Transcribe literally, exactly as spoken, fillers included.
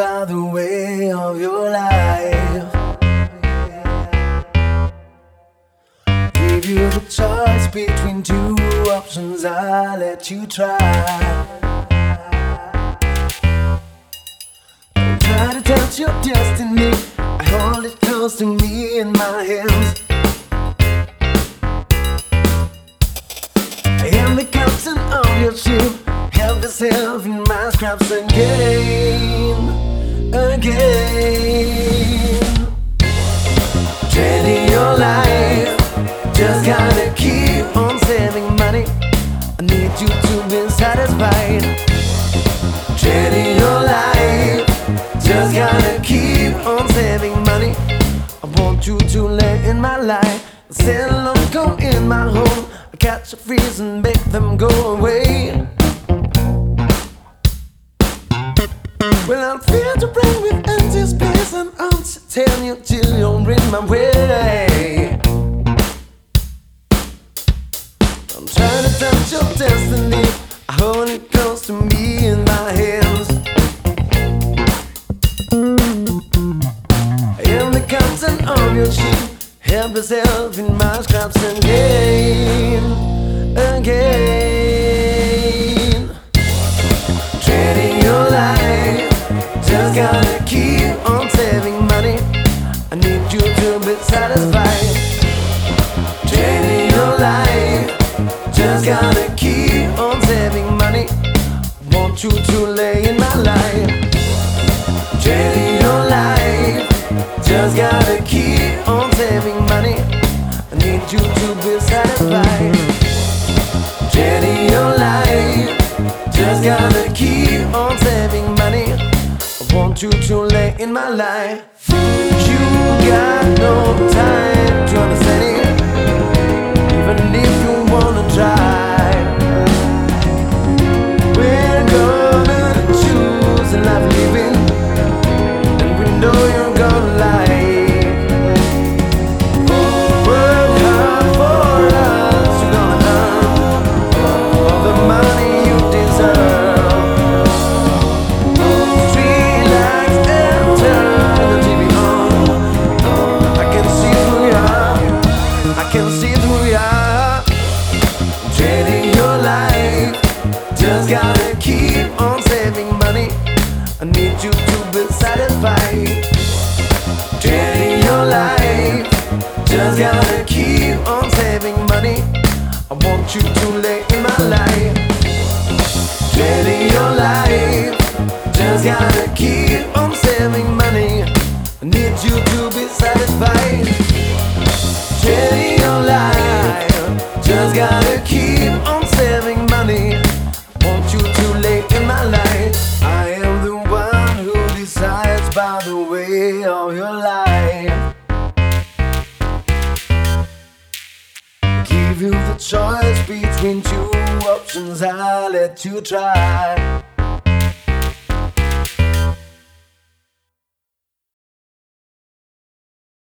by the way of your life. Give you the choice between two options, I let you try. Don't try to touch your destiny, I hold it close to me in my hands. I am the captain of your ship, help yourself in my scraps again, again. Trading your life, just gotta keep on saving money. I need you to be satisfied. Trading your life, just gotta keep on saving money. I want you to lay in my life, sail along, come in my home. I catch a freeze and make them go away. Well, I'm fear to bring with empty space, and I'll tell you till you're in my way. I'm trying to touch your destiny, I hold it close to me in my hands. I am the captain of your ship, help yourself in my scraps again, again. Trading your life, just gotta keep on saving money. I need you to be satisfied. Trading your life, just gotta keep on saving money. I want you to lay in my life. Trading your life, just gotta keep on saving money. I need you to be satisfied. Trading your life, just gotta keep on saving money. I want you to lay in my life. You got no time to understand it, even if you wanna try. We're gonna choose a life living, and we know you're gonna like. Work hard for us, you're gonna earn all the money you deserve. Street lights and turn the T V on. I can see through ya, I can see through ya. Trading your life, just gotta keep on saving money. I need you to be satisfied. Trading your life, just gotta keep on saving money. I want you to lay in my life. Trading your life, just gotta keep on saving money. I need you to be satisfied. Trading your life, just gotta keep on saving money. I want you to lay in my life. I am the one who decides by the way of your life. Give you the choice between two options, I let you try.